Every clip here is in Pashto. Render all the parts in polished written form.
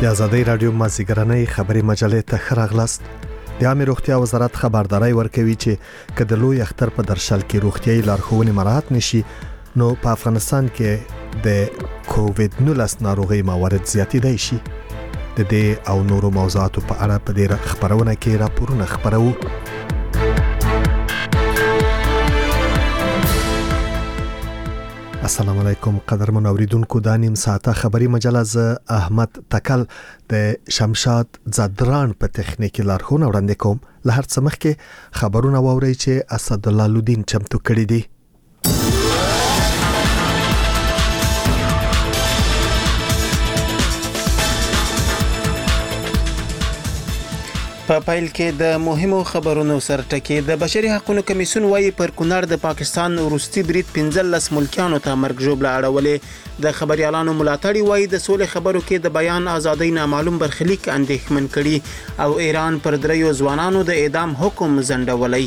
د ازادۍ رادیو مازیګرنۍ خبري مجلې ته ښه راغلاست. د عامه روغتیا وزارت خبرداري ورکوي چې کله لوی اختر په درشل کې روغتيایي لارښوونې مراعات نشي نو په افغانستان کې د کووډ-19 ناروغي موارد زیاتېدای شي. د دې او نورو موضوعاتو په اړه په دې خبرونه کې راپورونه خبرو. السلام علیکم قدرمن اوریدونکو، دا نیم ساعته خبري مجله ز احمد تکل د شمشاد زدران په تخنیکی لارښوونه وړاندې کوم. له هر څه مخکې خبرونه واورئ چې اسد الله لودین چمتو کړی دی. په پایل کې د مهمو خبرونو سرټکی. د بشري حقوقو کمیسیون وايي پر کونړ د پاکستان وروستي برید 15 ملکیانو ته مرګ ژوبله اړولې. د خبريالانو ملاتړي وايي د سولې خبرو کې د بیان ازادۍ نامعلوم برخلیک اندېښمن کړي او ایران پر دریو ځوانانو د اعدام حکم ځنډولې.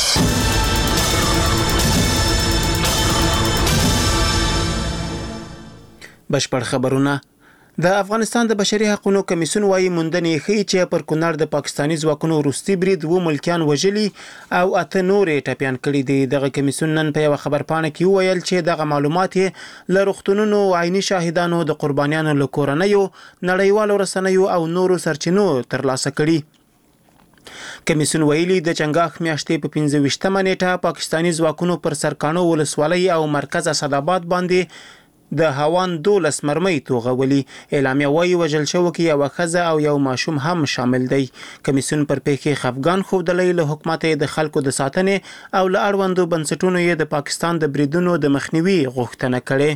بشپړ خبرونه. د افغانستان د بشري حقوقو کمیسیون وايي موندنې ښيي چې پر کونړ د پاکستاني ځواکونو وروستي برید و ملکیان وژلي او اته نورې ټپيان کړي دي. دغه کمیسیون نن په یو خبرپاڼه کې ویل چې دغه معلومات له روغتونونو عیني شاهدانو د قربانیانو له کورنیو نړیوالو رسنیو او نورو سرچینو ترلاسه کړي. کمیسیون ویلي د چنګاښ میاشتې په 25مه نیټه پاکستاني ځواکونو پر سرکانو ولسوالۍ او مرکز اسداباد باندې د هاوان 12 مرمۍ توغولي. اعلامیه وايي وژل شوی کې یو ښځه او یو ماشوم هم شامل دی. کمیسیون پر پیښې خفګان خوده له حکومت د خلکو د ساتنې او له اړوندو بنسټونو یې د پاکستان د بریدونو د مخنیوي غوښتنه کړې.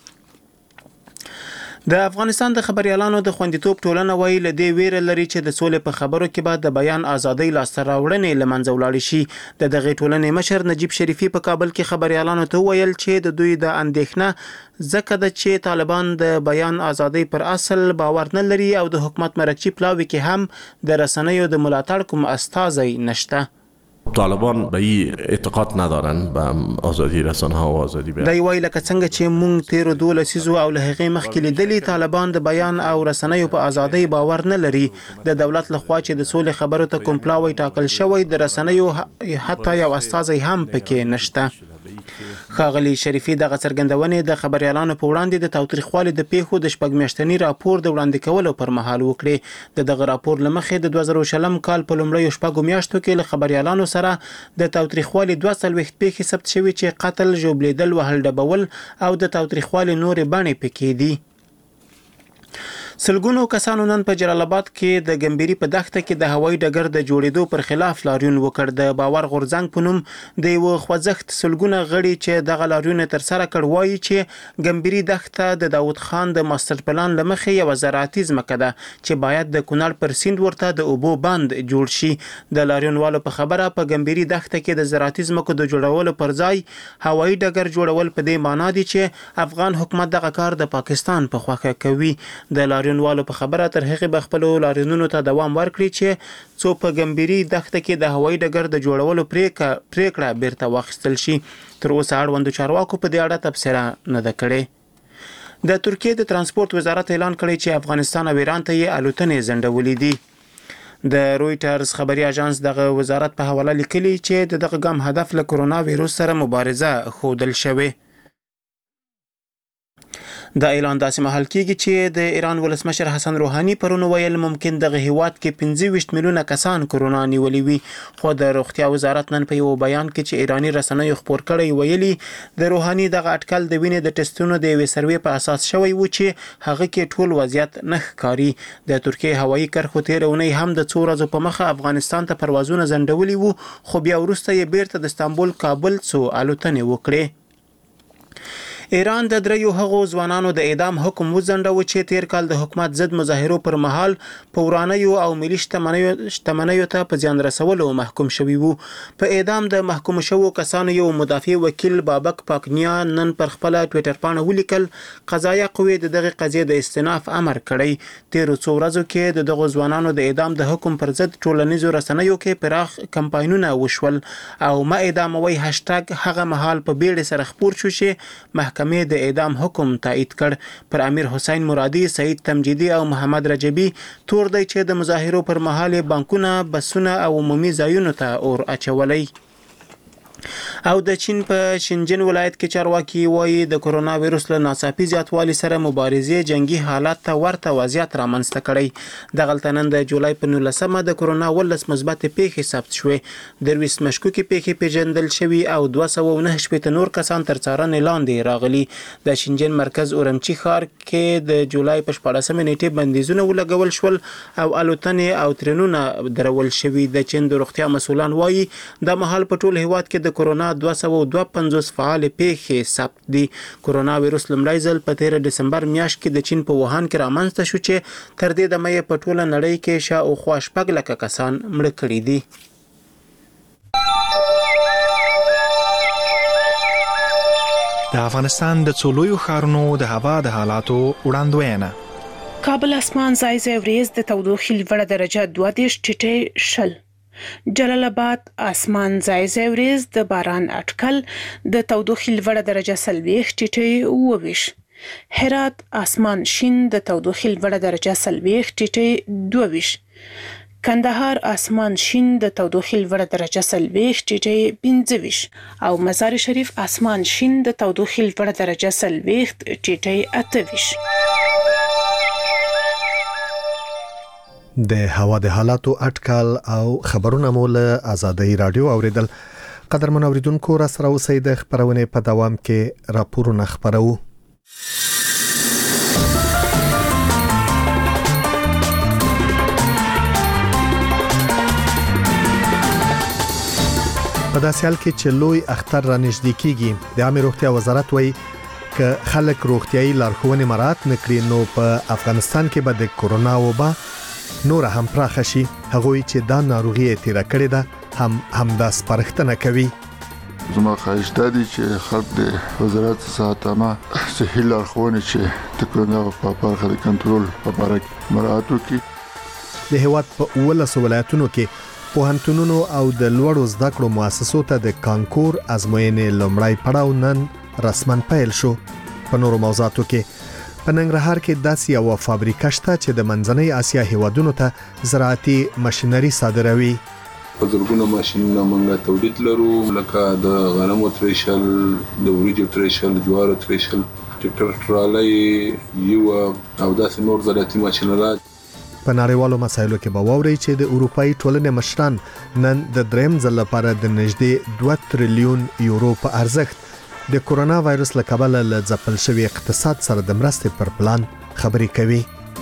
د افغانستان د خبريالانو د خوندیتوب ټولنه وايي له دې ویره لري چې د سولې په خبرو کې بعد د بیان ازادۍ لاسته راوړنې لمنځه ولاړ شي. د دغه ټولنې مشر نجیب شریفي په کابل کې خبريالانو ته ویل چې د دوی د اندېښنه ځکه د چې طالبان د بیان ازادۍ پر اصل باور نه لري او د حکومت مرکچی پلاوي کې هم د رسنیو د ملاتړ کوم استازی نشته. طالبان به این اعتقاد ندارن به آزادی رسانه ها و آزادی بیان. دی وای لکه څنګه چې مونږ 13 سیزو او له هغې مخکې لیدلي طالبان د بیان او رسنیو په ازادۍ باور نه لري. د دولت لخوا چې د سولې خبرو ته کوم پلاوی ټاکل شوی د رسنیو حتی یو استازی هم پکې نشته. ښاغلي شریفي دغه څرګندونې د خبريالانو په وړاندې د تاوتریخوالي د پیښو د شپږ میاشتني راپور د وړاندې کولو پر مهال وکړي. دغه راپور لمخې د 2020 کال په لومړیو شپږو میاشتو کې له خبريالانو سره د تاوتریخوالي 42 پیښې ثبت شوي چې قتل، ژوبلیدل، وهل ډبول او د تاوتریخوالي نورې بڼې پکې دي. سلګونو کسانو نن په جلال آباد کې د ګمبيري په دښته کې د هوایي ډګر د جوړېدو پر خلاف لاریون وکړ. د باور غورځنګ په نوم د یو خوځښت سلګونه غړي چې دغه لاریون تر سره کړ وایي چې ګمبيري دښته د داوود خان د ماستر پلان لمخې یو زراعتي ځمکه ده چې باید د کونړ پر سیند ورته د اوبو بند جوړ شي. د لاریونوالو په خبره په ګمبيري دښته کې د زراعتي ځمکو د جوړولو پر ځای هوایي ډګر جوړول په دې معنی دي چې افغان حکومت دغه کار د پاکستان په خوښه کوي. د لاریونوالو په خبره تر هغه بخپلو لاریونونو ته دوام ورکړي چې څو په ګمبيري دښته کې د هوایي ډګر د جوړولو پریکړه بیرته واخیستل شي. تر اوسه اړوندو چارواکو په دې اړه تبصره نه ده کړې. د ترکیه د ترانسپورت وزارت اعلان کړی چې افغانستان او ایران ته یې الوتنې ځنډولې دي. د رويټرز خبري اژانس دغه وزارت په حواله لیکلي چې دغه ګام هدف له کرونا وایروس سره مبارزه ښودل شوی. دا اعلان داسې مهال کېږي چې د ایران ولسمشر حسن روحاني پرون ویل ممکن دغه هیواد کې 25 میلیونه کسان کرونا نیولې وي. خو د روغتیا وزارت نن په یو بیان کې چې ایرانی رسنیو خبر کړی ویلي د روحاني دغه اټکل د وینې د ټیسټونو د یوې سروې په اساس شوی و چې هغه کې ټول وضعیت نه ښکاري. د ترکیه هوایي کرښو تېره اونۍ هم د څو ورځو په مخه افغانستان ته پروازونه ځنډولي وو خو بیا وروسته یې بیرته د استانبول کابل څو الوتنې وکړې. ایران د دریو هغو ځوانانو د اعدام حکم وځنډاوه چې تیر کال د حکومت ضد مظاهرو پر مهال په ورانیو او ملي شتمنیو ته په زیان رسولو محکوم شوي وو. په اعدام د محکوم شوو کسانو یو مدافع وکیل بابک پاکنیا نن پر خپل ټوئیټر باندې ولیکل قضایه قوه د دغه قضیه د استئناف امر کړی. تیر څو ورځو کې د دغو ځوانانو د اعدام د حکم پر ضد ټولنیزو رسنیو کې پراخ کمپاینونه وشول او ما اعداموي هاشټګ هغه مهال په بیړه سره خپور شو چې محکمه محکمې د اعدام حکم تایید کړ. پر امیر حسین مرادي، سعید تمجیدي او محمد رجبي تور دی چې د مظاهرو پر مهال بانکونه، بسونه او عمومي ځایونو ته اور اچولی. او د چین په شنجن ولایت کې چارواکي وایي د کرونا وایروس له ناڅاپي زیاتوالي سره مبارزې جنگي حالات ته ورته وضعیت رامنځته کړی. دغلته نن د جولای په 19مه د کرونا 19 مثبت پیښې ثبت شوې. 23 مشکوکې پیښې پیژندل شوي او 209 نور کسان تر څارنې لاندې راغلي. د شنجن مرکز اورمچی ښار کې د جولای په 14مه نیټې بندیزونه ولګول شول او الوتنې او ترنونه درول شوي. د چین د روغتیا مسولان وایي د مهال په ټول هیواد کې د کرونا 252 فعال پیښې ثبت دي. کرونا وایروس لومړی ځل په 13 دسمبر میاشت کې د چین په ووهان کې رامنځته شو چې تر دې دمه یې په ټوله نړۍ کې شاوخوا 6 لکه کسان مړه کړي دي. د افغانستان د څلورو ښارونو د هوا د حالاتو وړاندوینه. کابل اسمان ځای ځای وریځ د تودوخې لوړه درجه 22 ټیټې شل. جلال آباد اسمان ځای ځای وریځ د باران اټکل د تودوخې لوړه درجه 40 ټیټې 22. هرات اسمان شین د تودوخې لوړه درجه 40 ټیټې 22. کندهار اسمان شین د تودوخې لوړه درجه 40 ټیټې 25. او مزار شریف اسمان شین د تودوخې لوړه درجه 40 ټیټې 28. د هوا د حالاتو اټکل او خبرونه مو له آزادۍ رادیو اوریدل. قدرمن اوریدونکو را سره اوسئ. د خبرونه په دوام کې راپورونه خبرو. په داسې حال کې چې لوی اختر را نږدې کیږي، د عامه روغتیا وزارت وایي که خلک روغتیايي لارښوونې مراعات نکړي نو په افغانستان کې به د کرونا وبا نور هم پراخ شي. هغوی چې دا ناروغي تیر کړې ده هم دا سپارښتنه کوي. زما خواهش دی چې خلک د وزارت صحت عامه صحي لارښوونې چې د کرونا په برخه د کنټرول په اړه مراعات وکړي. د هیواد په 19 ولایتونو کې پوهنتونونو او د لوړو زده کړو مؤسسو ته د کانکور ازموینې لومړی پړاو نن رسما پیل شو. په نورو موضوعاتو کې په ننګرهار کې داسې یو فابریکه شته چې د منځنۍ اسیا هیوادونو ته زراعتي ماشینري صادروي. په زرګونو ماشینونه موږ تولید لرو، لکه د غنمو تریشل، د وریجو تریشل، جوارو تریشل، ټریکټر ټرالۍ یو او داسې نور زراعتي ماشینرات. په نړیوالو مسایلو کې به واورئ چې د اروپאי ټولنې مشران نن د دریم ځل لپاره د نږدې 2 تریلیون یورو په ارزښت د کرونا وایروس له کبله له ځپل شوي اقتصاد سره د مرستې پر پلان خبرې کوي.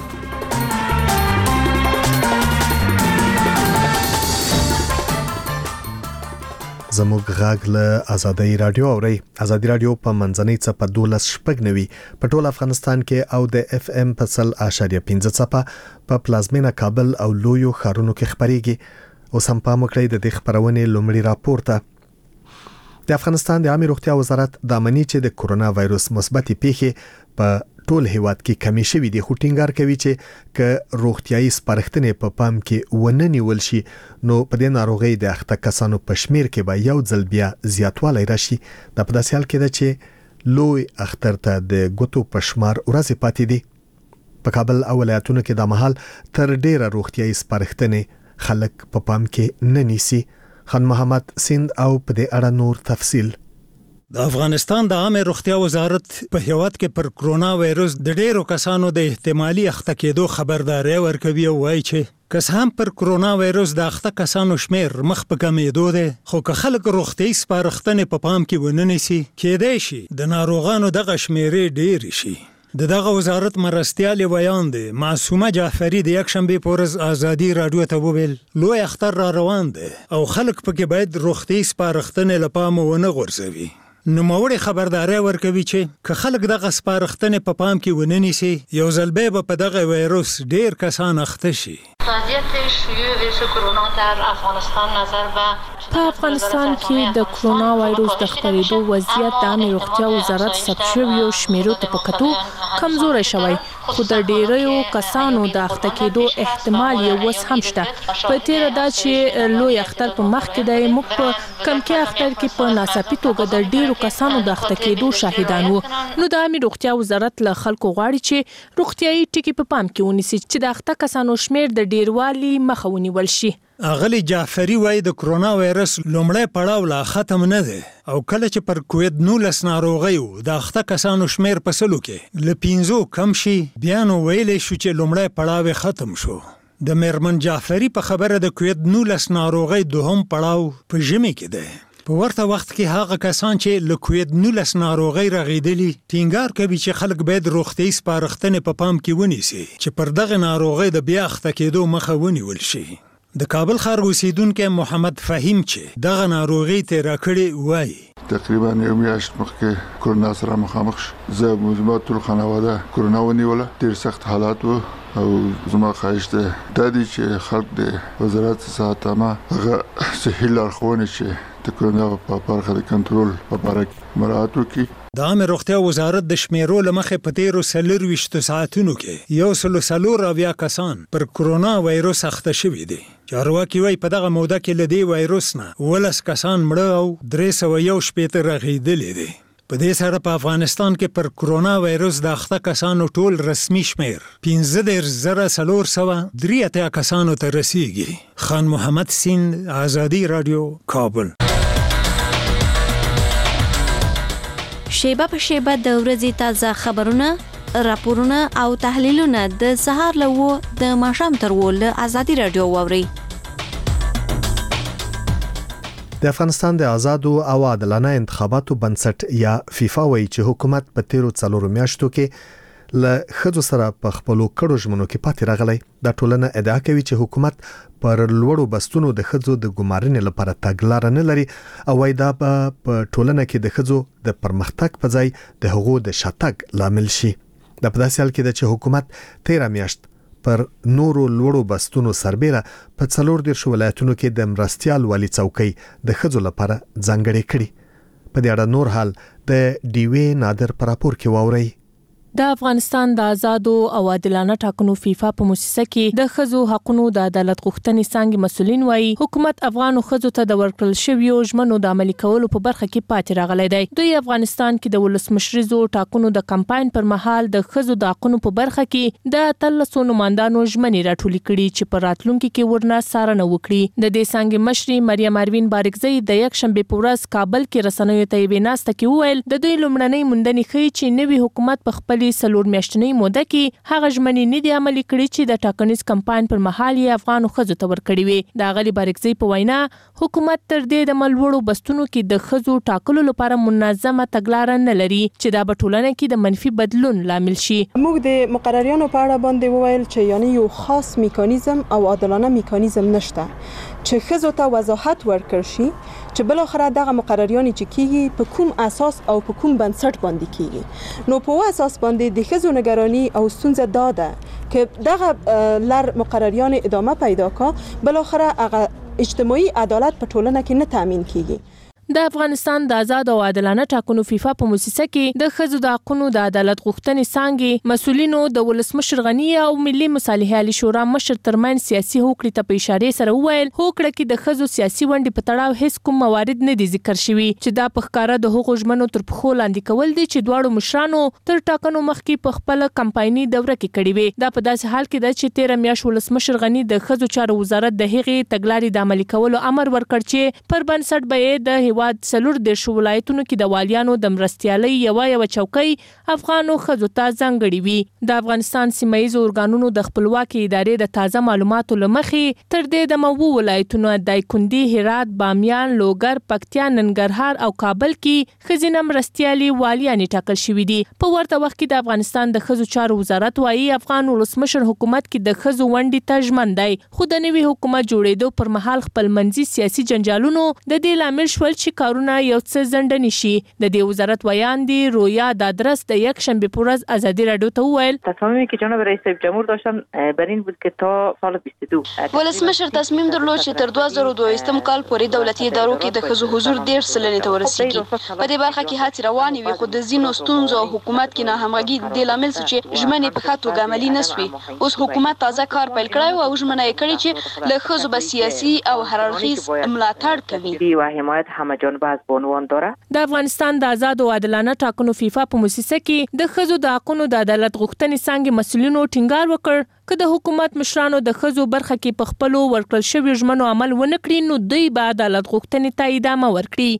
زموږ غږ له آزادۍ رادیو اوري. آزادۍ رادیو په منځنۍ څپه 12.9 په ټول افغانستان کې او د اف ام په 100.5 څپه په پلازمینه کابل او لویو ښارونو کې خبريږي. اوس هم پام وکړئ د دې خبرونې لومړی راپور ته. د افغانستان د عامه روغتیا وزارت د امنیت چې د کرونا وایروس مثبت پیښې په ټول هیواد کې کمی شوې دي، خو ټینګار کوي چې که روغتیايي سپارښتنې په پام کې ونه نیول شي نو په دې ناروغي د اخته کسانو په شمیر کې به یو ځل بیا زیاتوالی راشي. د په داسې حال کې ده چې لوی اختر ته د ګوتو په شمار ورځې پاتې دي. په کابل او ولایتونو کې د مهال تر ډیره روغتیايي سپارښتنې خلک په پام کې نه نیسي. خان محمد سیند او په دې اړه نور تفصیل. د افغانستان د عامه روغتیا وزارت په هیواد کې پر کرونا وایروس د ډیرو کسانو د احتمالي اخته کېدو خبرداري ورکوي او وایي چې کس هم پر کرونا وایروس د اخته کسانو شمیر مخ په کمیدو ده، خو که خلک روغتیايي سپارښتنې په پام کې ونه نیسي کېدای شي د ناروغانو دغه شمیرې ډیر شي. دغه وزارت مرستیال بیان دی معصومه جعفری د یک شنبه پورز آزادی رادیو ته وویل لوی اختر را روان دی او خلک پکې باید روغتیايي سپارښتنې لپاره ونه غورځوي. نوموړی خبرداري ورکوي چې که خلک دغه سپارښتنې په پام کې ونه نیسي یو ځل به په دغه وایروس ډیر کسان اخته شي. وضعیت شیوع ویروس کرونا در افغانستان نظر به په افغانستان کې د کرونا وایروس د خپرېدو وضعیت د عامه روغتیا وزارت ثبت شویو شمیرو ته په کتو کمزوری شوی، خو د ډیریو کسانو د اخته کېدو احتمال یې اوس هم شته. په تېره دا چې لوی اختر په مخ کې دی، موږ په کمکي اختر کې په ناڅاپي توګه د ډیرو کسانو د اخته کېدو شاهدان وو. نو د عامه روغتیا وزارت له خلکو غواړي چې روغتیايي ټکي په پام کې ونیسي چې د اخته کسانو شمیر د ډیروالي مخه ونیول شي. اغلی جعفری وای د کرونا وایرس لومړی پړاو لا ختم نه دی او کله چې پر کووید-19 ناروغي د اخته کسانو شمیر په سلو کې له 5 کم شي، بیا نو ویلې شو چې لومړی پړاو ختم شو. د میرمن جعفری په خبره د کووید-19 ناروغي دوهم پړاو په ژمي کې دی. په ورته وخت کې هغه کسان چې له کووید-19 ناروغي رغیدلی ټینګار کوي چې خلک باید روغتیايي سپارښتنې په پام کې ونیسي چې پر دغه ناروغي د بیا اخته کېدو مخه ونیول شي. د کابل ښار اوسیدونکی محمد فهیم چې دغه ناروغي تیره کړې وایي تقریبا یو میاشت مخکې کرونا سره مخامخ شو. زه زما ټول خانواده کرونا ونیوله، ډېر سخت حالات وو او زما خواهش ده دا دی چې خلک د وزارت صحت عامه هغه صحي لارښوونې چې د کرونا په برخه د کنټرول په باره کې مراعات وکړي. د عامه روغتیا وزارت د شمیرو له مخې په تیرو 24 ساعتونو کې 140 کسان پر کرونا وایروس اخته شوي دي. چارواکي وایي په دغه موده کې له دې وایروس نه 19 کسان مړه او 311 رغېدلي دي. په دې سره په افغانستان کې پر کرونا وایروس د اخته کسانو ټول رسمي شمیر 15483 کسانو ته رسیږي. خان محمد سین، آزادی رادیو، کابل. شیبه په شیبه د ورځې تازه خبرونه، راپورونه او تحلیلونه د سهار له 9 د ماښام تر 10 له آزادی رادیو واورئ. د افغانستان د آزادو او عادلانه انتخاباتو بنسټ یا فیفا وایي چې حکومت په تیرو 4 میاشتو کې له ښځو سره په خپلو کړو ژمنو کې پاتې راغلی. دا ټولنه ادعا کوي چې حکومت پر لوړو بستونو د ښځو د ګمارنې لپاره تګلاره نه لري او وایي دا په ټولنه کې د ښځو د پرمختګ په ځای د هغو د شاتګ لامل شي. دا په داسې حال کې ده چې حکومت 13 میاشت پر نورو لوړو بستونو سربېره په 14 ولایتونو کې د مرستیال والي څوکۍ د ښځو لپاره ځانګړې کړي. په دې اړه نور حال د ډیوې نادر پر راپور کې واورئ. د افغانستان د آزادو او عادلانه ټاکنو فیفا په مؤسسه کې د ښځو حقوقو د عدالت غوښتنې څنګه مسؤلین وایي حکومت افغانو ښځو ته د ورکړل شویو ژمنو د عملي کولو په برخه کې پاتې راغلی دی. دوی افغانستان کې د ولسمشریزو ټاکنو د کمپاین پر مهال د ښځو د حقوقو په برخه کې د 13 نمائندانو ژمنې راټولې کړي چې په راتلونکي کې ورنه څارنه وکړي. د دې څنګه مشري مریم اروین بارکزی د یک شنبه په ورځ کابل کې رسنیو ته ویناسته کې وویل د دوی لومړنۍ موندنې ښیي چې نوی حکومت په خپل 4 میاشتنۍ موده کې هغه ژمنې نه دي عملي کړي چې د ټاکنیز کمپاین پر مهال یې افغانو ښځو ته ورکړي وي. د غلی بارکزی په وینا حکومت تر دې د ملوړو بستونو کې د ښځو ټاکلو لپاره منظمه تګلاره نه لري چې دا په ټولنه کې د منفي بدلون لامل شي. موږ د مقرریانو په اړه باندې وویل چې یعنی یو خاص میکانیزم او عادلانه میکانیزم نشته چې ښځو ته وضاحت ورکړ شي چې بل اخر دغه مقرریان چې کیږي په کوم اساس او په کوم بنسټ باندې کیږي. نو په اساس باندې د ښځو نگرانی او ستونزه داده که دغه لر مقرریان ادامه پیدا کا بل اخر هغه اجتماعي عدالت په ټولنه کې نه تامین کیږي. د افغانستان د آزاد او عادلانه ټاکنو فیفا په مؤسسه کې د ښځو د حقوقو د عدالت غوښتنې څنګه مسؤلینو د ولسمشر غنی او ملي مصالحه علي شورا مشر ترمن سیاسي حقوق ته په اشاره سره وویل حقوق کې د ښځو سیاسي ونډې په تړاو هیڅ کوم موارد نه دي ذکر شوي چې دا په ښکارا د حقوقو ژمنو تر پخو لاندې کول دي چې دواړو مشرانو تر ټاکنو مخکې په خپل کمپایني دوره کې کړي وي. دا په داسې حال کې ده چې 13 میاشت ولسمشر غنی د ښځو چارو وزارت د هغې تګلارې د عملي کولو امر ورکړ چې پر بنسټ به د هیواد 14 ولایتونو کې د والیانو د مرستیالۍ یو چوکۍ افغانو ښځو ته ځانګړې وي. د افغانستان سیمه‌ییز ارګانونو د خپلواکۍ ادارې د تازه معلوماتو لمخې تر دې د موو ولایتونو دایکندي، هرات، بامیان، لوګر، پکتیا، ننګرهار او کابل کې ښځینه مرستیالي والیانې ټاکل شوې دي. په ورته وخت کې د افغانستان د ښځو چارو وزارت وايي افغان ولسمشر حکومت کې د ښځو ونډې ته ژمن دی، خو د نوي حکومت جوړېدو پر مهال خپل منځي سیاسي جنجالونو د دې لامل شول چې چې کارونه یو څه ځنډ نشي. د دې وزارت ویان دی رویا دادرس د یک شنبه پر ورځ آزادی رادیو ته وویل تصمیمی که جناب رئیس جمهور داشتن بر این بود که تا سال 22 ولسمشر تصمیم درلود چې تر 2022 کال پورې دولتي ادارو کې د ښځو حضور 1.5 سلنې ته ورسیږي. په دې برخه کې هڅې روانې وي خو د ځینو ستونزو او حکومت کې ناهمغږي د لامل چې ژمنې په ښه توګه عملي نشوي. اوس حکومت تازه کار پیل کړی او ژمنه یې کړې چې له ښځو به سیاسي او هر اړخیز ملاتړ کوي و حمایت همه جانبه از بانوان داره. د افغانستان د آزاد او عادلانه ټاکنو فیفا په موسسه کې د ښځو د حقوقو د عدالت غوښتنې څنګه مسؤلینو ټینګار وکړ که د حکومت مشرانو د ښځو برخه کې په خپلو ورکړل شویو ژمنو عمل ونه کړي نو دوی به عدالت غوښتنې ته ادامه ورکړي.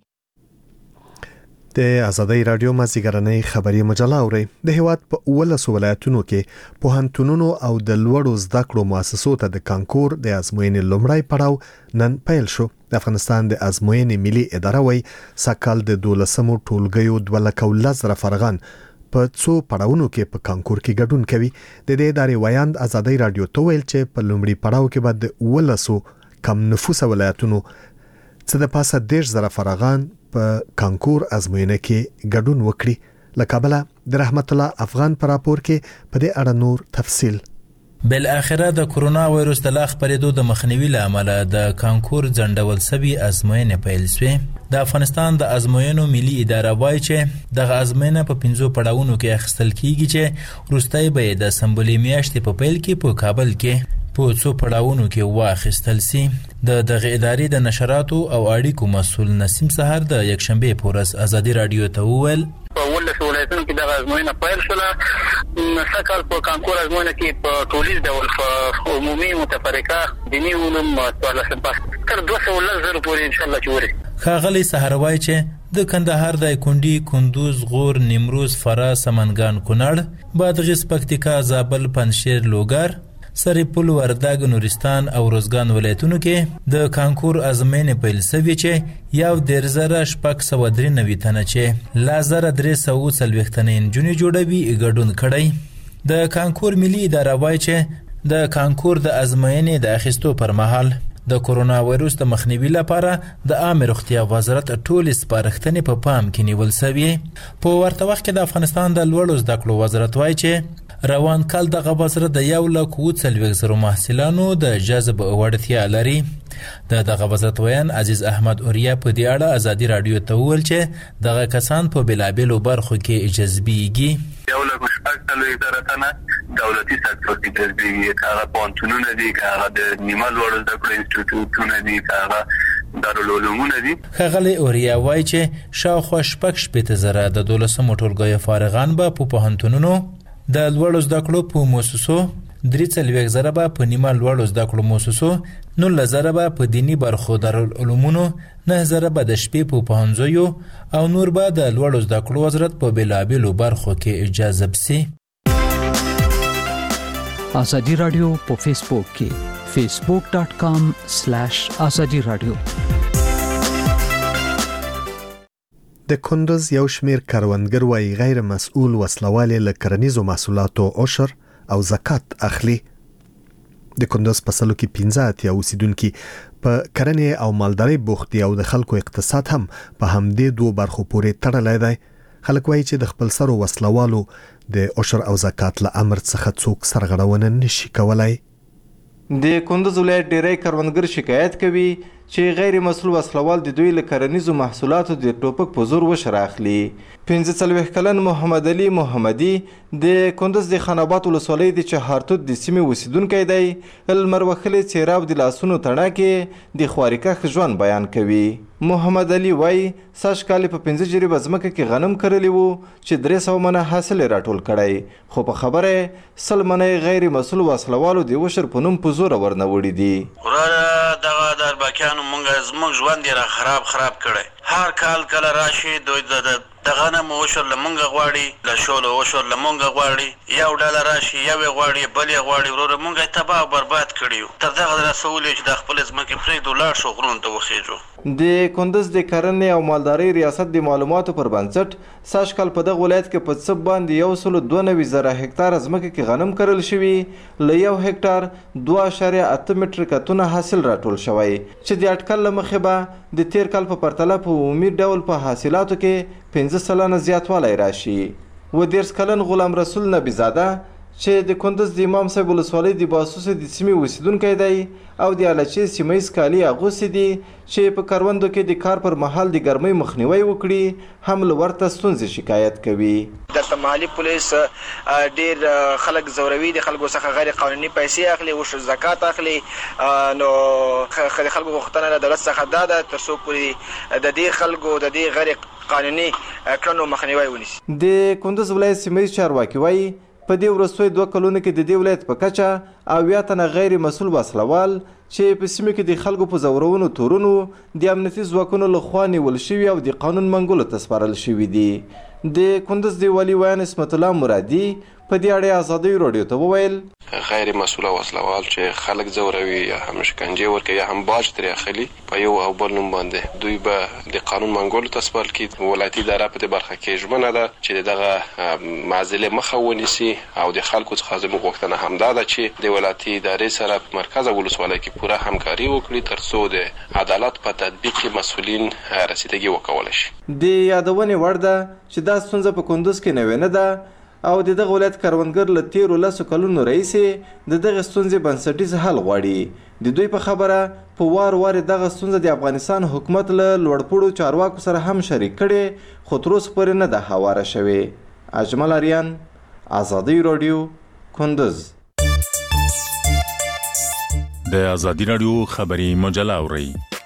د آزادۍ رادیو مازیګرنۍ خبري مجله اوري. د هیواد په 19 ولایتونو کې پوهنتونونو او د لوړو زده کړو مؤسسو ته د کانکور د ازموینې لومړی پړاو نن پیل شو. د افغانستان د ازموینې ملي اداره وایي سکهال د 12مو ټولګیو 210,000 فرغان په څو پړاوونو کې په کانکور کې ګډون کوي. د دې ادارې ویاند آزادۍ رادیو ته ویل چې په لومړي پړاو کې به د 19 کم نفوس ولایتونو څه د پاسه 10,000 فرغان په کانکور ازموینه کې ګډون وکړي. له کابل د رحمت الله افغان پر راپور کې په دې اړه نور تفصیل. بل اخره د کرونا وایروس د لاخ پرېدو د مخنیوي لامل د کانکور ځنډول سوي ازموینه پیل شوې. د افغانستان د ازموینو ملي اداره وایي چې د ازموینه په 5 پړاوونو کې اخیستل کیږي چې وروستۍ به د سمبولي میاشتې په پیل کې په کابل کې په 2 پړاوونو کې واخیستل سي. د دغه ادارې د نشراتو او اړیکو مسؤل نسیم سحر د یک شنبه په ورځ آزادی رادیو ته وویل په ولس ولایتونو کې د ازموینه پیل شوه. سکهال په کانکور ازموینه کې په ټولیز ډول په عمومي متفرقه دیني علوم څوارلسم پاس تر 210,000 پورې ان شاء الله چوري. ښاغلی سحر وایي چې د کندهار د کونډي کندوز غور نیمروز فراه سمنګان کونړ بادغیس پکتیکا زابل پنجشیر لوګر سرپل وردګ نورستان او روزګان ولایتونو کې د کانکور ازموینې پیل شوې چې یو 10,693 تنه چې 1,340 تنه نجونې جوړوي ګډون کړی. د کانکور ملي اداره وایي چې د کانکور د ازموینې د اخیستو پر مهال د کرونا وایروس د مخنیوي لپاره د عامه روغتیا وزارت ټول سپارښتنې په پام کې نیول شوې. په ورته وخت کې د افغانستان د لوړو زده کړو وزارت وایي چې روان کال دغه وزارت د 1,40,000 محصلانو د جذب وړتیا لري. دغه وزارت ویان عزیز احمد اوریا په دې اړه آزادی رادیو ته وویل چې دغه کسان په بلابلو برخو کې جذبېږي. 1,40,000 دولتي سکتور کې جذبېږي، هغه پوهنتونونه دي، هغه د نیمه لوړو زده کړو انسټیټیوټونه دي، هغه دارالعلومونه دي. ښاغلی اوریا وایي چې شاوخوا 6,000 د 12مو ټولګیو فارغان به په پوهنتونونو د لوړو زده کړو په مؤسسو 3,000 به په نیمه لوړو زده کړو مؤسسو 19,000 به په دینی برخو دارالعلومونو 9,000 به د شپې په پوهنځیو او نور به د لوړو زده کړو وزارت په بېلابېلو برخو کې جذب سي. آزادی رادیو په فیسبوک کې facebook.com/azadi radio. د کندوز یو شمیر کروندګر وايي غیر مسؤل وسلواله له کرنیزو محصولاتو عشر او زکات اخلي. د کندوز په سلو کې 15 یا اوسیدونکو په کرنې او مالدارۍ بوخت دي او د خلکو اقتصاد هم په همدې دوه برخو پورې تړلی دی. خلک وایي چې د خپل سرو وسلوالو د عشر او زکات له امر څخه څوک سرغړونه نشي کولای. د کندوز ولایت ډیری کروندګر شکایت کوي چې غیر مسؤل وسلوال د دوی له کرنیزو محصولاتو د ټوپک په زور وشر اخلي. 45 کلن محمد علي محمدي د کندوز د خانابات ولسوالۍ د چهارتوت د سیمې اوسیدونکی دی. لمر وهلې څېره او د لاسونو تڼاکې د خوارکښ ژوند بیان کوي. محمد علي وایي سږ کال په 15 جریبه ځمکه کې غنم کرلی وو چې 300 منه حاصل راټول کړی، خو په خبره 100 منه غیر مسؤل وسلوالو د وشر په نوم په زور ورنه وړي دي. دغه درباکیانو مونږ زموږ ژوند یې را خراب کړی. هر کال کله راشي دوی د غنم وشر له مونږ غواړي، له شولو وشر له مونږ غواړي، یو ډله راشي یو یې غواړي بل یې غواړي. وروره مونږ یې تباه او برباد کړي یو. تر دغه رسولې چې د خپل ځمکې پرېږدو لاړ شو غرونو ته وخیژو. د کندوز د کرنې او مالدارۍ ریاست د معلوماتو پر بنسټ سږ کال په دغه ولایت کې په څه باندې 192,000 هکتار ځمکه کې غنم کرل شوي، له 1 هکتار 2.8 متر کتونه حاصل راټول شوی چې د اټکل له مخې به د تیر کال په پرتله په عمومي ډول په حاصلاتو کې 15% زیاتوالی راشي. و 30 کلن غلام رسول نبیزاده چې د کندز د امام صاحب ولسوالۍ د باسوس د سیمې اوسیدونکی دی او د الچې سیمه ییز کالي اغوستي دي چې په کروندو کې د کار پر مهال د ګرمۍ مخنیوی وکړي هم له ورته ستونزې شکایت کوي. دلته مالي پولیس ډیر خلک زوروي، د خلکو څخه غیر قانوني پیسې اخلي او زکات اخلي. نو خلکو غوښتنه د دولت څخه دا ده تر څو پورې د دې خلکو د دې غیر قانوني کړنو مخنیوی ونیسي. د کندز ولایت سیمه ییز چارواکي وایي په دې وروستیو 2 کلونو کې د دې ولایت په کچه 80 تنه غیر مسؤل وسلوال چې په سیمه کې د خلکو په زورونو تورونو د امنیتي ځواکونو لخوا نیول شوي او د قانون منګولو ته سپارل شوي دي. د کندز د والي ویان اسمت الله مرادي په دې اړه ازادي رادیو ته وویل غیر مسؤل وسلوال چې خلک زوروي یا هم شکنجه ورکوي یا هم باج ترې اخلي په یو او بل نوم باندې دوی به د قانون منګولو ته سپارل کړي. ولایتي اداره په دې برخه کې ژمنه ده چې دغه معضلې مخه ونیسي او د خلکو څخه زموږ غوښتنه همدا ده چې د ولایتي ادارې سره په مرکز ولسوالۍ کې پوره همکاري وکړي تر څو د عدالت په تطبیق کې مسؤلین رسیدګي وکولی شي. د یادونې وړ ده چې دا ستونزه په کندوز کې نوې نه ده او د دغه ولایت کروندګر له تیرو 10 کلونو راهیسې د دغه ستونزې بنسټیز حل غواړي. د دوی په خبره په وار دغه ستونزه د افغانستان حکومت له لوړپوړو چارواکو سره هم شریک کړي خو تر اوسه پورې نه ده هواره شوې. اجمل اریان، ازادي رادیو، کندز. د ازادي رادیو خبري مجله اورئ.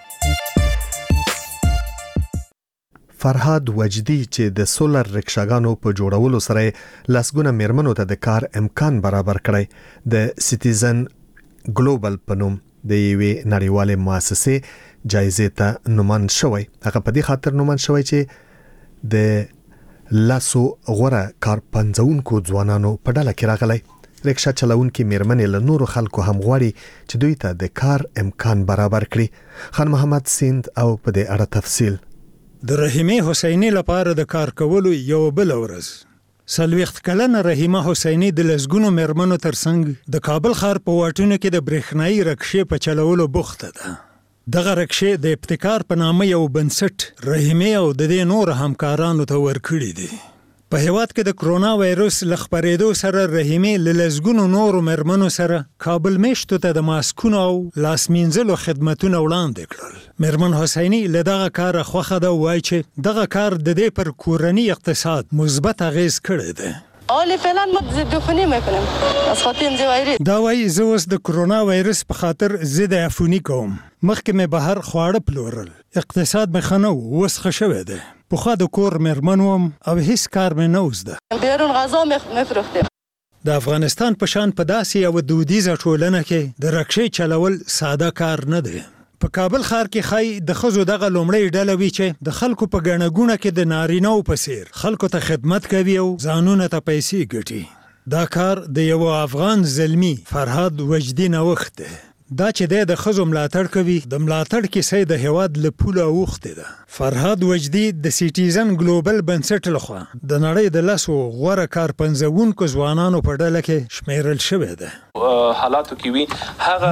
فرهاد وجدي چې د سولر رکشاګانو په جوړولو سره لاسګونه میرمنو ته د کار امکان برابر کړی د سټیزن ګلوبل په نوم د یوې نړیوالې مؤسسې جایزې ته نوماند شوی. هغه په دې خاطر نوماند شوی چې د لاسو غوره کارپنځونکو ځوانانو په ډله کې راغلی. رکشا چلونکي میرمنې له نورو خلکو هم غواړي چې دوی ته د کار امکان برابر کړي. خان محمد سیند او په دې اړه تفصیل. د رحیمه حسینی لپاره د کار کولو یو بل ورځ 40 کلنه رحیمه حسینی د لسګونو میرمنو ترڅنګ د کابل ښار په واټونو کې د برېښنايي رکشې په چلولو بوخته ده. دغه رکشې د ابتکار په نامه یو بنسټ رحیمه او د دې نور همکارانو ته ورکړي دي. په هیواد کې د کرونا وایروس لخپریدو سره رحیمه له لسګونو نورو میرمنو سره کابل میشتو ته د ماسکونو او لاس مینځلو خدماتونه وړاندې کړل. میرمن حسینی له دغه کار خوښه ده وایي چې دغه کار د دې پر کورنی اقتصاد مثبت اغیز کړی دی. حالا فعلا ما دخونی میکنم از خاطر این وایرس. دا وایي زه اوس د کرونا وایرس په خاطر ضد عفونی کوم. مخکې مې بهر خواړه پلورل، اقتصاد مې ښه نه و، اوس ښه شوی دی. پخوا د کور میرمن وم او هیڅ کار مې نه وزده. بیرون غذا میفروختم. د افغانستان په شان په داسې یو دودیزه ټولنه کې د رکشې چلول ساده کار نه دی. په کابل ښار کې خای د ښځو دغه لومړی ډله وي چې د خلکو په ګڼه ګوڼه کې د نارینه‌و په څیر خلکو ته خدمت کوي او ځانونه ته پیسې ګټي. دا کار د یو افغان زلمی فرهاد وجدي نوښت دی. دا چې د ښځو ملاتړ کوي د ملاتړ کیسې د هیواد له پوله اوښتې ده. فرهاد وجدي د سټیزن ګلوبل بنسټ لخوا د نړۍ د لسو غوره کارپنځونکو ځوانانو په ډله کې شمیرل شوی ده. حالاتو کې وي هغه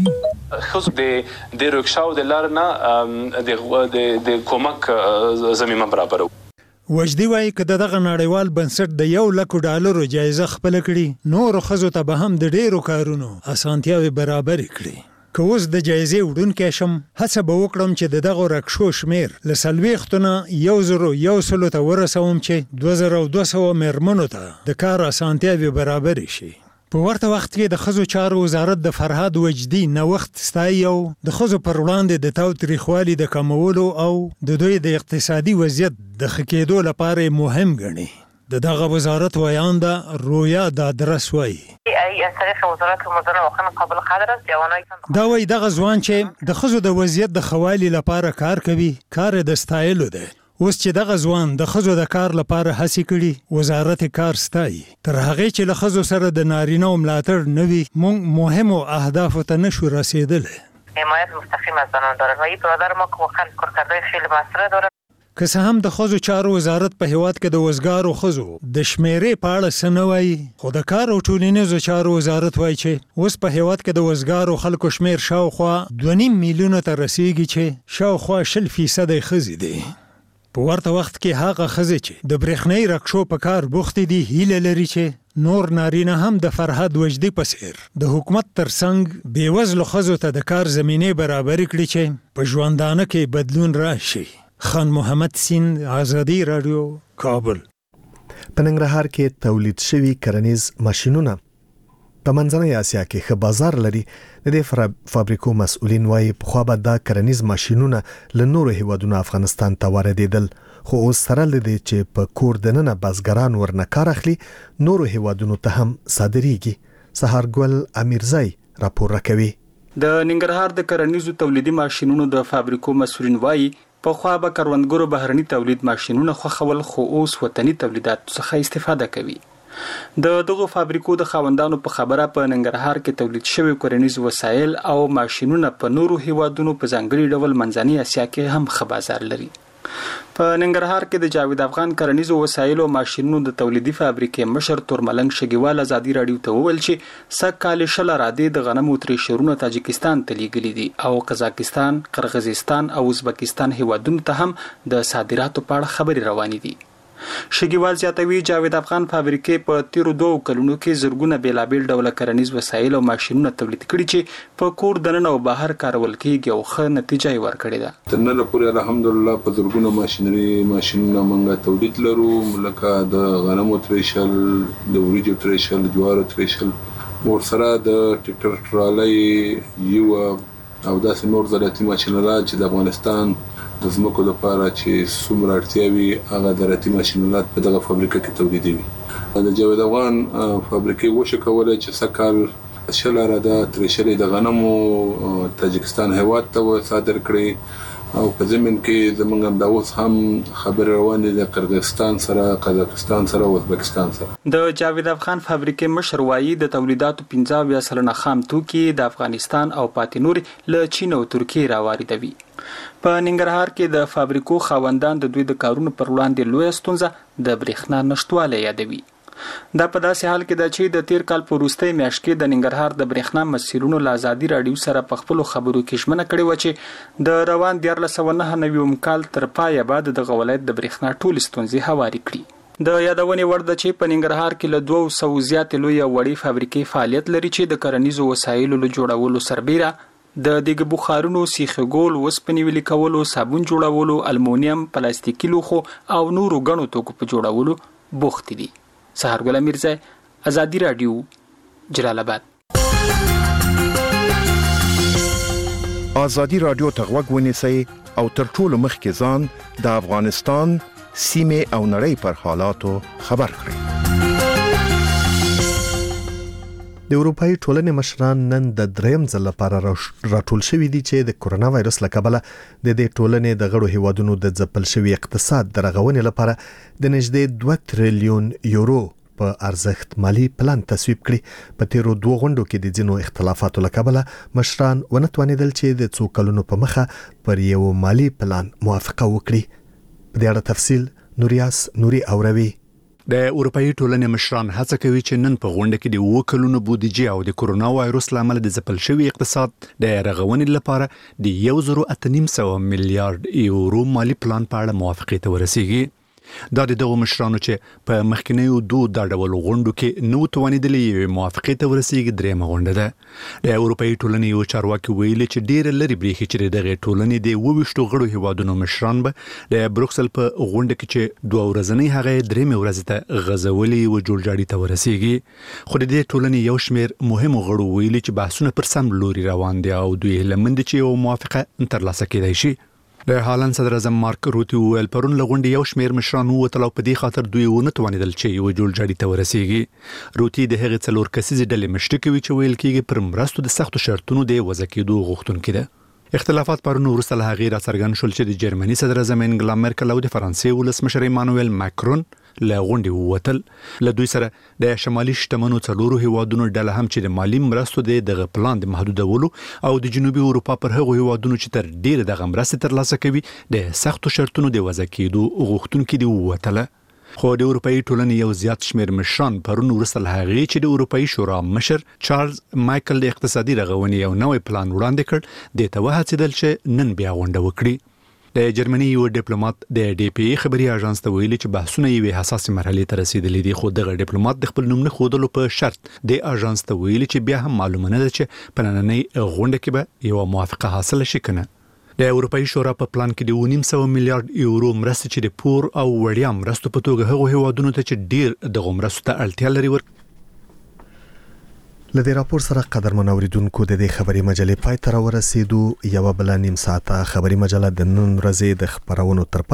ښځو د رکشاو د لارې نه د کومک زمینه برابرو. وجدي وایي که دغه نړیوال بنسټ د $1,00,000 جایزه خپل کړي نورو ښځو ته به هم د ډیرو کارونو اسانتیاوې برابر کړي. که اوس د جایزې وړونکی شم هڅه به وکړم چې د دغو رکشو شمیر له 40 نه 1,100 ته ورسوم چې 2,200 میرمنو ته د کار اسانتیاوې برابر شي. په ورته وخت کې د ښځو چارو وزارت د فرهاد وجدي نوښت ستایي او د ښځو پر وړاندې د تاوتریخوالي د کمولو او د دوی د اقتصادي وضعیت د ښه کېدو لپاره مهم ګڼي. د دغه وزارت ویانده رویا دادرس وایي دا وایي دغه ځوان چې د ښځو د وضعیت د ښه والي لپاره کار کوي کار د ستایلو دی. اوس چې دغه ځوان د ښځو د کار لپاره هڅې کړي وزارت کار ستایي. تر هغې چې له ښځو سره د نارینه‌و ملاتړ نه وي موږ مهمو اهدافو ته نشو رسیدلی. حمایت مستقیم از زنان دارد و این برادر ما که واقعا کار کرده خیلی مسئله دارد. که څه هم د ښځو چارو وزارت په هیواد کې د وزګارو ښځو د شمیرې په اړه څه نه وایي، خو د کار او ټولنیزو چارو وزارت وایي چې اوس په هیواد کې د وزګارو خلکو شمیر شاوخوا 2.5 میلیونه ته رسیږي چې شاوخوا 0% ښځې دي. په ورته وخت کې هغه ښځې چې د برېښنايي رکشو په کار بوختې دي هیله لري چې نور نارینه هم د فرهاد وجدي په څیر د حکومت ترڅنګ بېوزلو ښځو ته د کار زمینې برابرې کړي چې په ژوندانه کې بدلون راشي. خان محمد سیند، آزادي راډیو، کابل. په ننګرهار کې تولید شوي کرنیز ماشینونه په منځنۍ اسیا کې ښه بازار لري. د دې فابریکو مسؤلین وایي پخوا به دا کرنیز ماشینونه له نورو هیوادونو افغانستان ته واردېدل، خو اوس سره له دې چې په کور دننه بزګران ورنه کار اخلي نورو هیوادونو ته هم صادریږي. سهارګل امیرزای راپور راکوي. د ننګرهار د کرنیزو تولیدي ماشینونو د فابریکو مسؤلین وایي پخوا به کروندګرو بهرني تولید ماشینونه خوښول، خو اوس وطني تولیدات څخه استفاده کوي. د دغو فابریکو د خاوندانو په خبره په ننګرهار کې تولید شوی کرنیز وسایل او ماشینونه په نورو هیوادونو په ځانګړي ډول منځنۍ اسیا کې هم ښه بازار لري. په ننګرهار کې د جاوید افغان کرنیزو وسایل او ماشینونو د تولیدي فابریکې مشر تورملنګ شګیوال آزادي راډیو ته وویل چې سږ کال شل رادې د غنمو تریشرونه تاجکستان ته لیږلي دي او قزاقستان، قرغیزستان او ازبکستان هیوادونو ته هم د صادراتو په اړه خبرې روانې دي. شګیوال زیاتوي جاوید افغان فابریکې په تیرو 2 کلونو کې زرګونه بیلابیل ډوله کرنیز وسایل او ماشینونه تولید کړي چې په کور دننه او بهر کارول کېږي او ښه نتیجه یې ورکړې ده. تر ننه پورې الحمدلله په زرګونه ماشینونه موږ تولید لرو، لکه د غنمو تریشل، د وریجو تریشل، جوارو تریشل، ورسره د ټریکټر ټرالۍ یو او داسې نور زراعتي ماشینالات چې د افغانستان د ځمکو لپاره چې څومره اړتیا وي هغه زراعتي ماشینالات په دغه فابریکه کې تولیدوي. د جاوید افغان فابریکې وشو کولی چې سږ کال شل راده تریشلې د غنمو تاجکستان هیواد ته صادر کړي او په ضمن کې زمونږ هم دا اوس هم خبرې روانې د قرغیزستان سره، قزاقستان سره او ازبکستان سره. د جاوید افغان فابریکې مشر وایي د تولیداتو 15% خام توکي د افغانستان او پاتې نور له چین او ترکیې راواردوي. په ننګرهار کې د فابریکو خاوندان د دوی د کارونو پر وړاندې لویه ستونزه د برېښنا نشټوالی یادوي. دا په داسې حال کې ده چې د تیر کال په وروستۍ میاشت کې د ننګرهار د برېښنا مسیرونو له آزادي راډیو سره په خپلو خبرو کې ژمنه کړې وه چې د روان 1499 کال تر پایه به د دغه ولایت د برېښنا ټولې ستونزې هوارې کړي. د یادونې وړ ده چې په ننګرهار کې له 200 زیاتې لویې او وړې فابریکې فعالیت لري چې د کرنیزو وسایلو له جوړولو سربیره د دیګ بخارونو، سیخ ګول، وسپنې ویلي کولو، صابون جوړولو، المونیم، پلاستیکي لوښو او نورو ګڼو توکو په جوړولو بوخت دي. سهارګل امیرزای، آزادي راډیو، جلال آباد. آزادي راډیو ته غوږ ونیسئ او تر ټولو مخکې ځان د افغانستان سیمې او نړۍ پر حالاتو خبر کړئ. د اروپאי ټولنې مشران نن د دریم ځل لپاره راټول شوي دي چې د کورونا وایرس له کبله د دې ټولنې د غړو هیوادونو د ځپل شوي اقتصاد د رغونې لپاره د نږدې 2 تریلیون یورو په ارزښت مالی پلان تصویب کړي. په تیرو 2 غونډو کې د ځینو اختلافاتو له کبله مشران ونه توانېدل چې د څو کلونو په مخه پر یو مالی پلان موافقه وکړي. په دې اړه تفصیل نوریاس نوري اوروي. د اروپאי ټولنې مشران هڅه کوي چې نن په غونډه کې د 2 کلونو بودیجه او د کورونا وایرس لامل د ځپل شوي اقتصاد د رغونې لپاره د 1.8 میلیارډ یورو مالی پلان په اړه موافقه ته ورسیږي. دا د دغو مشرانو چې په مخکنیو 2 د ډول غونډو کې نو توانېدلې موافقه ته ورسیږي درېمه غونډه ده. د اروپאי ټولنې یو چارواکي ویلي چې ډېر لري بریښي چې دغه ټولنې د 22 غړو هیوادونو مشران به د بروکسل په غونډه کې چې 2 ورځې هغه درېمه ورځ ته غزولي و جوړجاړي ته ورسیږي. خو د دې ټولنې یو شمېر مهم غړو ویلي چې بحثونه پر سم لوري روان دي او دوی لمند چې یو موافقه ترلاسه کېدای شي. د هالند صدر اعظم مارک روتی ویل پرون لغونډي یو شمېر مشران ووتل او په دې خاطر دوی ونه توانېدل چې یو جوړجاړي ته ورسیږي. روتی د هغې 4 کسیزې ډلې مشري کوي چې ویل کېږي پر مرستو د سختو شرطونو د وضع کېدو غوښتونکې ده. اختلافات پرون وروسته له هغې راڅرګند شول چې د جرمني صدر اعظم انګلا مرکل او د فرانسې ولسمشر ایمانوئل ماکرون له غونډې ووتل. له دوی سره د شمالي شتمنو څلورو هیوادونو ډله هم چې د مالی مرستو د پلان د محدودولو او د جنوبي اروپا پر هغو هیوادونو چې تر ډیره د مرستې ترلاسه کوي د سختو شرطونو د وضع کېدو غوښتونکي دي ووتله. خو د اروپאי ټولنې یو زیات شمیر مشران پرون وروسته له هغې چې د اروپאי شورا مشر چارلز مایکل د اقتصادي رغونې یو نوی پلان وړاندې کړ، دې ته وهڅېدل چې نن بیا غونډه وکړي. د جرمني یو ډیپلوماټ د ډي پی ای خبري اژانس ته ویلي چې بحثونه یوې حساسې مرحلې ته رسیدلي دي، خو دغه ډیپلوماټ د خپل نوم نه ښودلو په شرط د اژانس ته ویلي چې بیا هم معلومه نه ده چې په نننۍ غونډه کې به یو موافقه حاصله شي کنه. د اروپאי شورا په پلان کې د 900 میلیارډ یورو مرستې چې د پور او وړیا مرستو په توګه هغو هیوادونو ته چې ډیر د مرستو ته اړتیا لري لدې راپور سره قدرمن اوریدونکو د دې خبري مجلې پای ته ورسېدو. یو بل نیم ساعته خبري مجله د نن ورځې د خبرونو تر